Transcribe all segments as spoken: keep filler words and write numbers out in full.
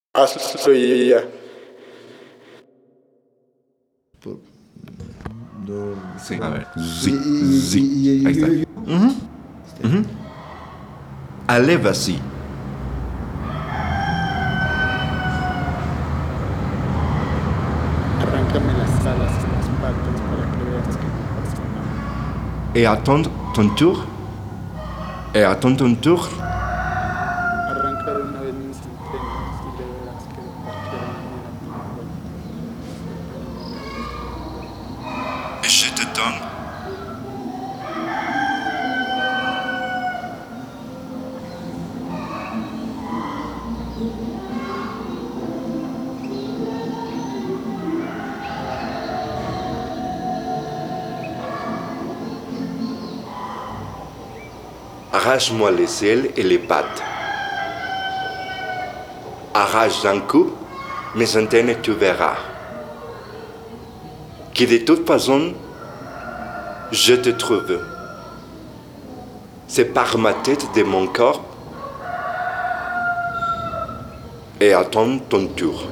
Hazlo y ya. Do... Sí, a ver. Y- Sí, y- sí. y- y- Ahí está. y- Ujú, ujú. Allez, vas-y. Arráncame las alas y las patas para que veas que no pasa nada. Et attends ton tour. Et attends ton tour. Arranca de una vez mis antenas y le verás que de cualquier manera te encuentro. Je te donne. Arrache-moi les ailes et les pattes. Arrache d'un coup mes antennes et tu verras que de toute façon, je te trouve. C'est par ma tête de mon corps et attends ton tour.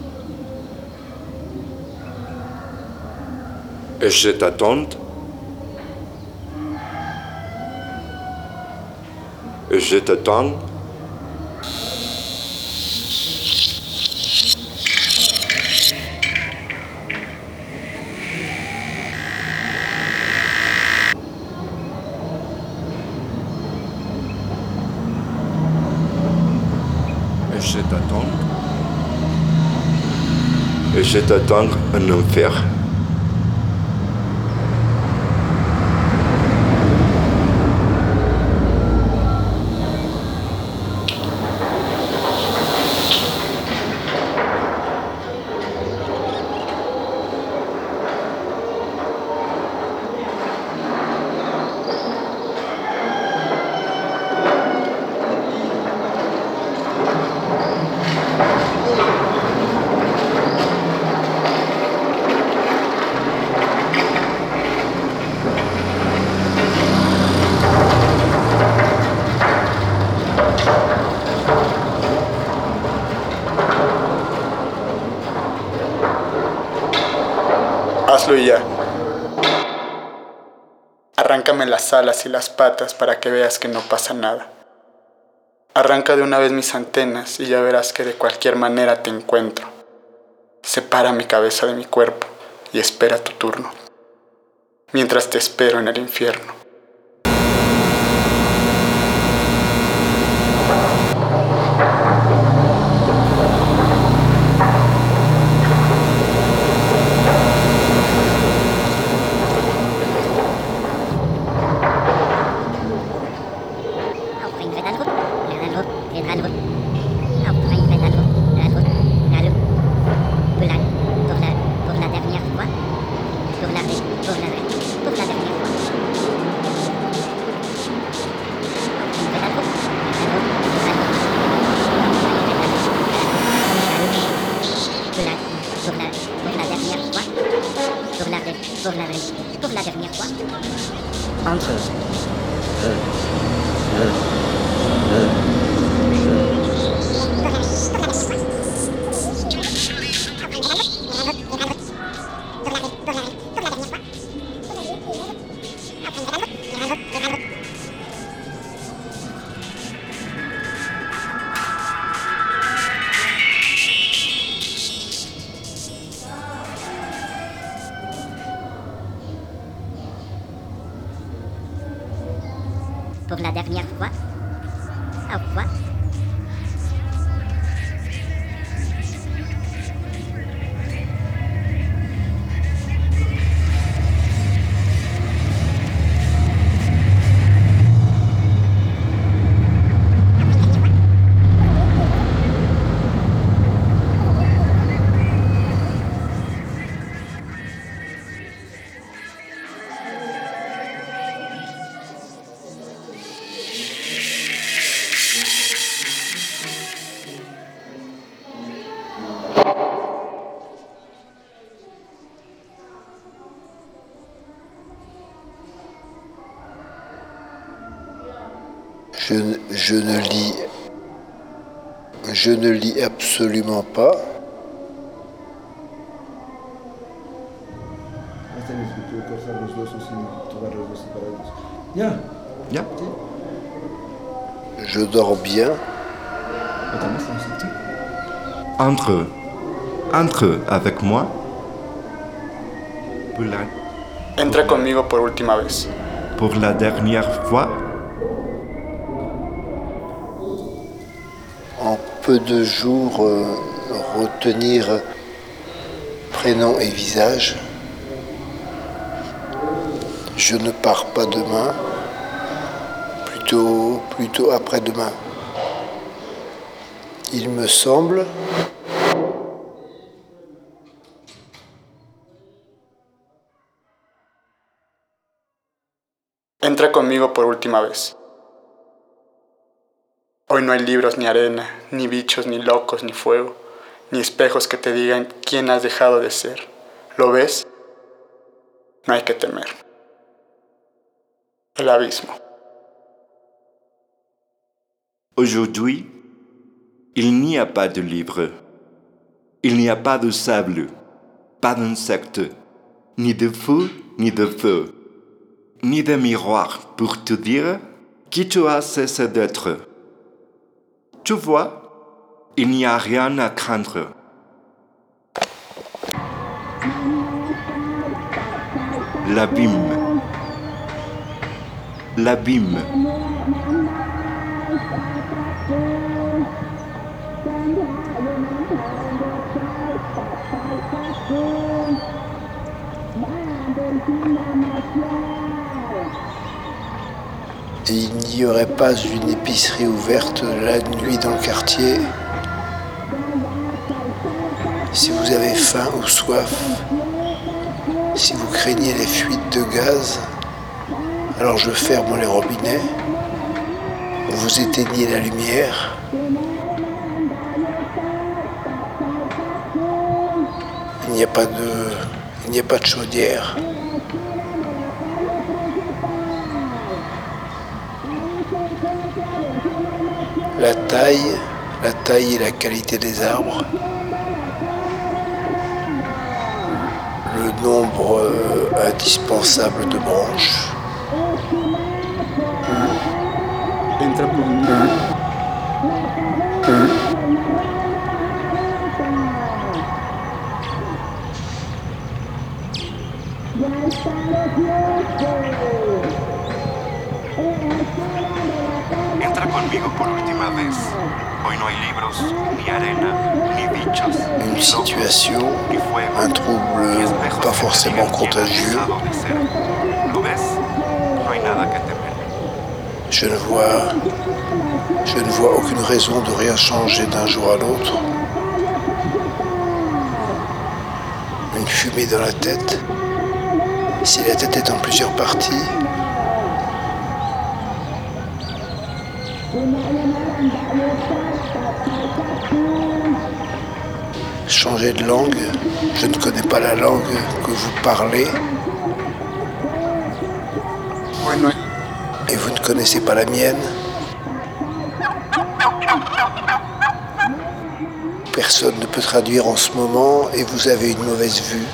Et je t'attends. Et je t'attends. Et je t'attends. Et je t'attends en enfer. Hazlo y ya. Arráncame las alas y las patas para que veas que no pasa nada. Arranca de una vez mis antenas y ya verás que de cualquier manera te encuentro. Separa mi cabeza de mi cuerpo y espera tu turno, mientras te espero en el infierno. Entre. Euh, euh, euh, Pour la dernière fois. Au revoir. Je, ne- je ne lis Je ne lis absolument pas. Yeah. Je dors bien. Entre, entre avec moi. Pour la, Entra conmigo por última vez. pour la dernière fois. En peu de jours, euh, retenir prénom et visage. Je ne pars pas demain, plutôt, plutôt après-demain. Il me semble Entra conmigo por última vez. Hoy no hay libros ni arena, ni bichos, ni locos, ni fuego, ni espejos que te digan quién has dejado de ser. ¿Lo ves? No hay que temer. El abismo. Aujourd'hui, il n'y a pas de livre. Il n'y a pas de sable, pas d'insectes, ni de feu, ni de feu, ni de miroir pour te dire qui tu as cessé d'être. Tu vois, il n'y a rien à craindre. L'abîme. L'abîme. et il n'y aurait pas une épicerie ouverte la nuit dans le quartier. Si vous avez faim ou soif, si vous craignez les fuites de gaz, alors je ferme les robinets, vous éteignez la lumière, il n'y a pas de, il n'y a pas de chaudière. La taille, la taille et la qualité des arbres, le nombre euh, indispensable de branches. Entra por mí. Entra conmigo por última vez. Hoy no hay libros, ni arena, ni bichos. Une situation, un trouble pas forcément contagieux. Je ne vois, je ne vois aucune raison de rien changer d'un jour à l'autre. Une fumée dans la tête. Si la tête est en plusieurs parties, changer de langue, je ne connais pas la langue que vous parlez Bueno, et vous ne connaissez pas la mienne. Personne ne peut traduire en ce moment et vous avez une mauvaise vue.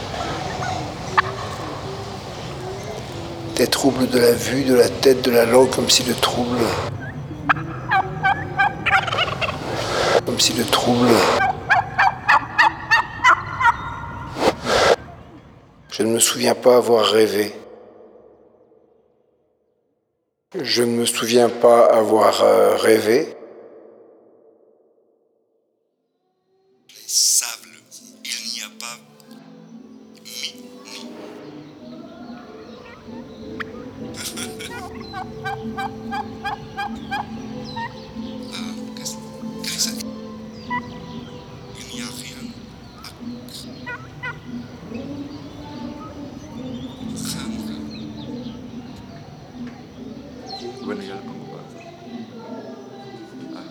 Des troubles de la vue, de la tête, de la langue, comme si le trouble... Comme si le trouble... Je ne me souviens pas avoir rêvé. Je ne me souviens pas avoir euh, rêvé. Les sables, il n'y a pas mi, ni. Ah, qu'est-ce que c'est? Il n'y a rien à craindre. Bueno, ya le pongo pausa. Ah.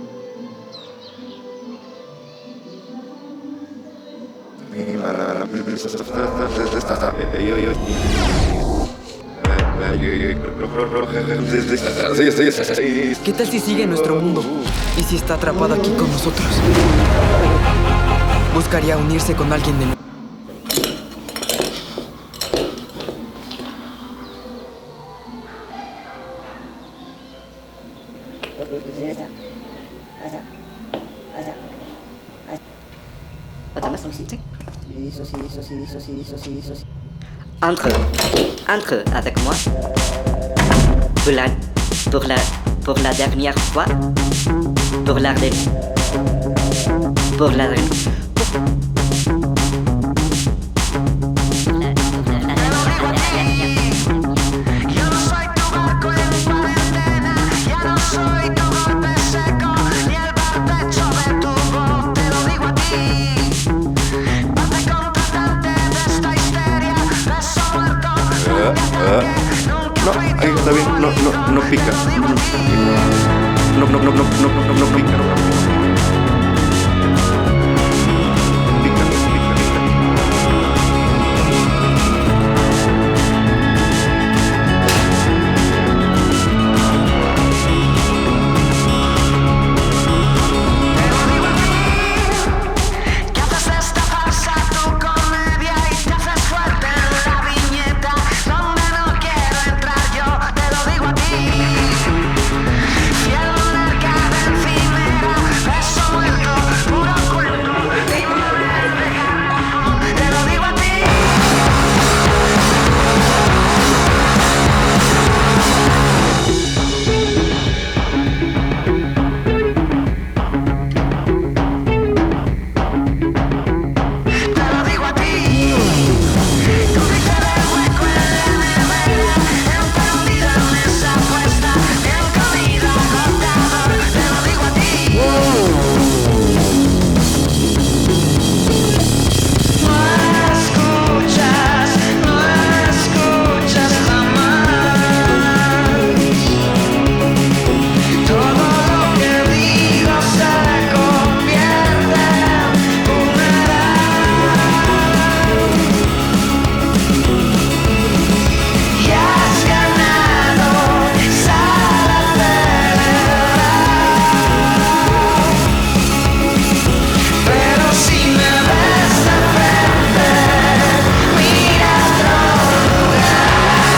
Mi, la, la, la, ¿Qué tal si sigue en nuestro mundo? ¿Y si está atrapado aquí con nosotros? Buscaría unirse con alguien del... Entre, entre avec moi. Pour la, pour la, pour la dernière fois. Pour la, pour la, No, ahí está bien, no, no, no pica. No, no, no, no, no, no, no pica. Pica, pica, pica. ¿Qué haces esta farsa, tu comedia y te haces fuerte en la viñeta? Donde no quiero entrar yo, te lo digo a ti. Fiel monarca de encimera, beso muerto, puro cuento. Y no debes dejarlo, te lo digo a ti. Te lo digo a ti. Tú dices del hueco en la nevera, emprendido en esa apuesta, bien comida, agotador, te lo digo a ti. No escuchas, no escuchas jamás. Todo lo que digo se convierte en boomerang. Y has ganado, sal a celebrar. Pero si me ves de frente, mira a otro lugar.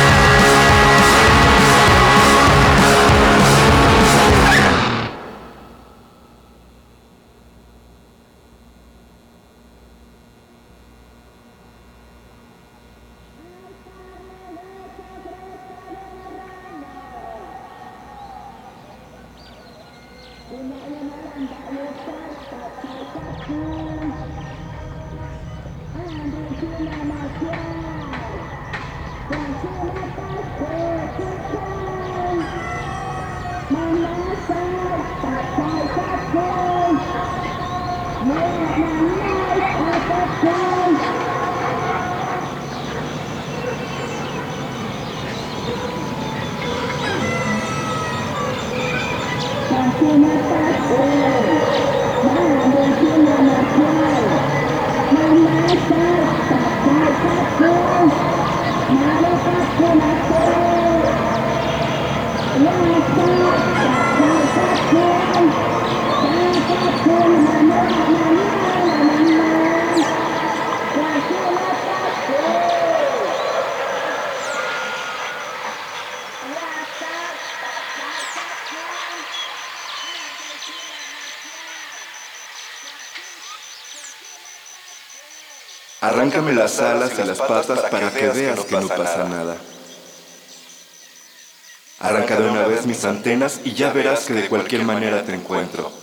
Arráncame las alas y las patas para que veas que no pasa nada. Arranca de una vez mis antenas y ya verás que de cualquier manera te encuentro.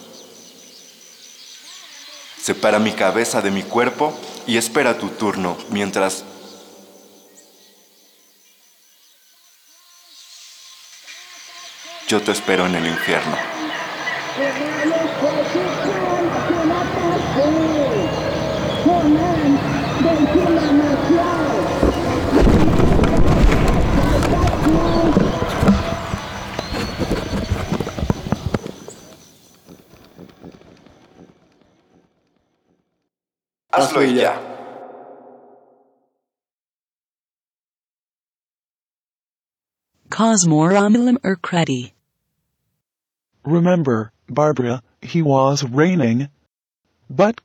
Separa mi cabeza de mi cuerpo y espera tu turno mientras... Yo te espero en el infierno. Hazlo y ya. Cosmore Umilum Ercredi. Remember, Barbara, he was raining. But...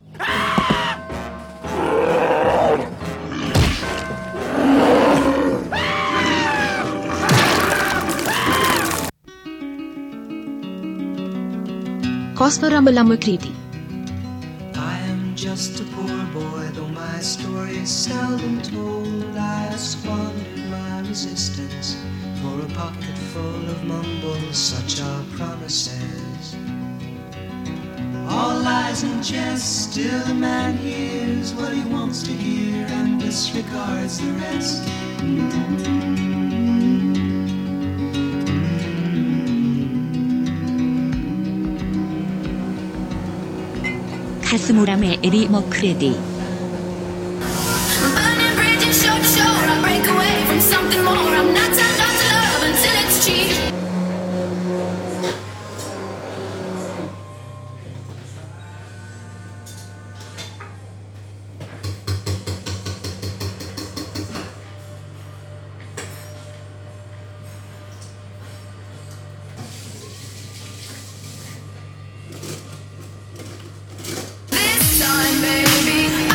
Cosmoramulamukriti. I am just a poor boy, though my story is seldom told. I have squandered my resistance for a pocket full of mumbles, such are promises. All lies and jest, still a man hears what he wants to hear and disregards the rest. Cosmorame Eri Mokredi. Burning bridges shore to shore, I break away from something more. I'm not turned on to love until it's cheap. This time, baby,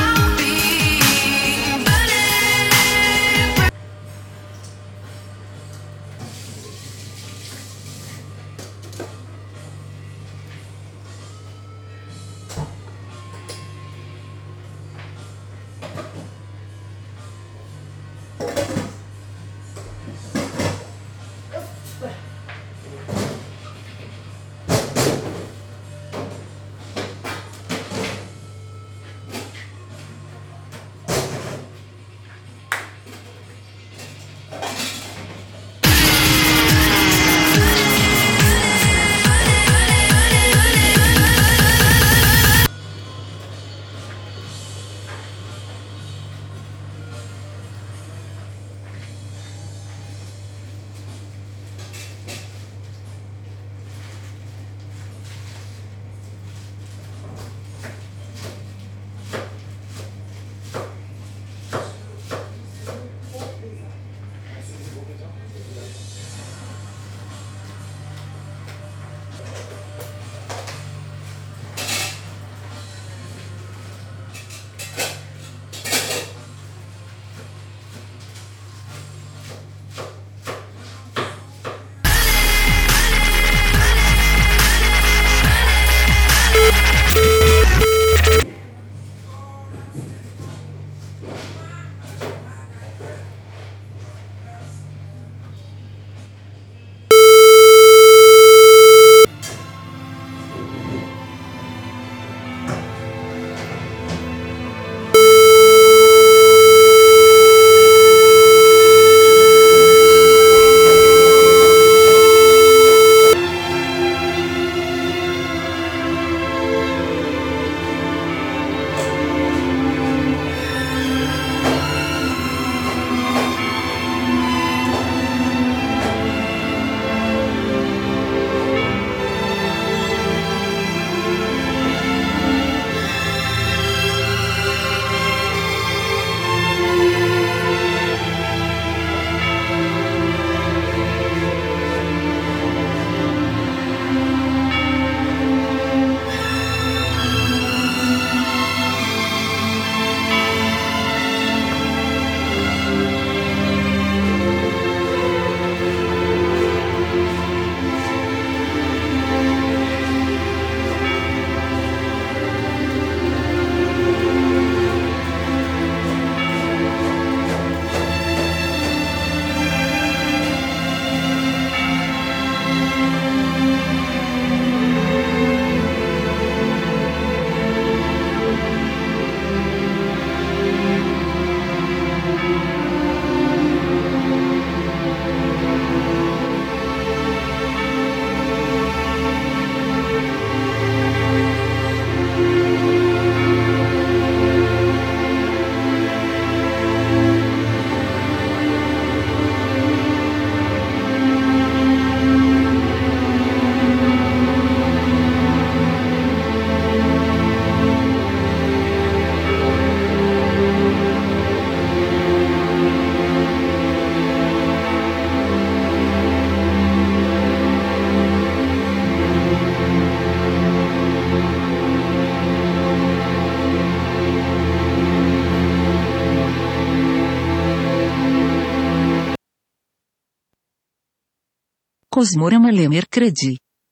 κόσμο Μαλέμερ Κρέτζι.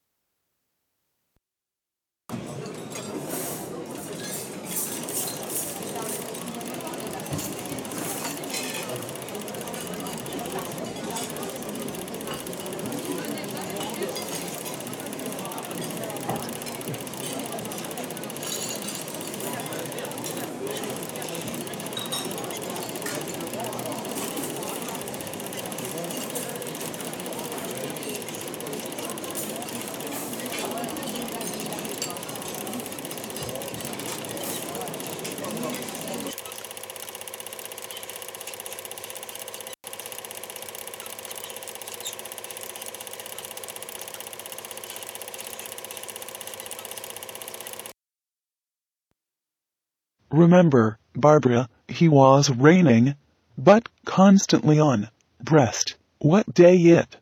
Remember, Barbara, he was raining, but constantly on breast. What day it?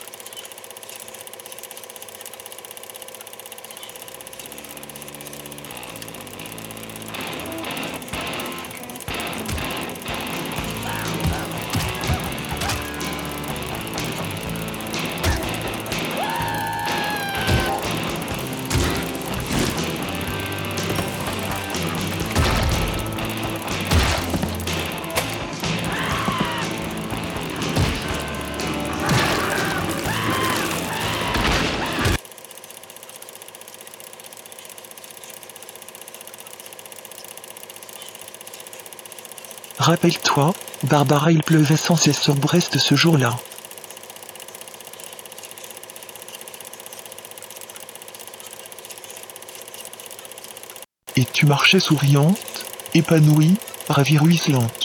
Rappelle-toi, Barbara, il pleuvait sans cesse sur Brest ce jour-là. Et tu marchais souriante, épanouie, ravie ruisselante.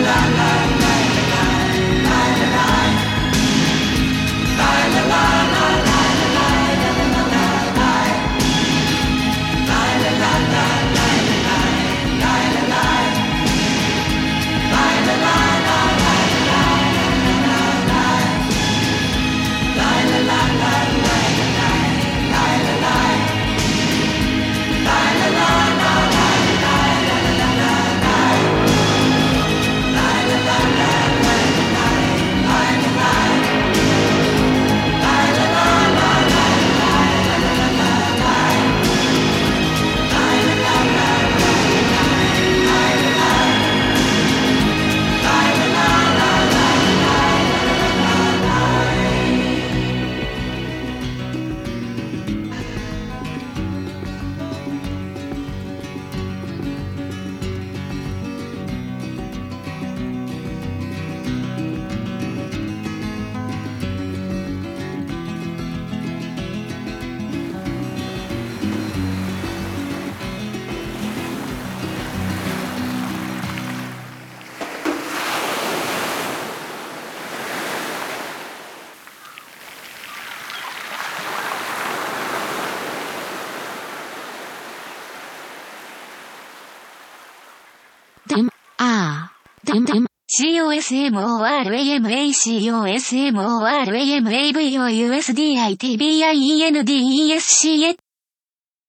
Dem, A, dem, dem, COSMORAMACOSMORAMAVOUSDITBIENDESCA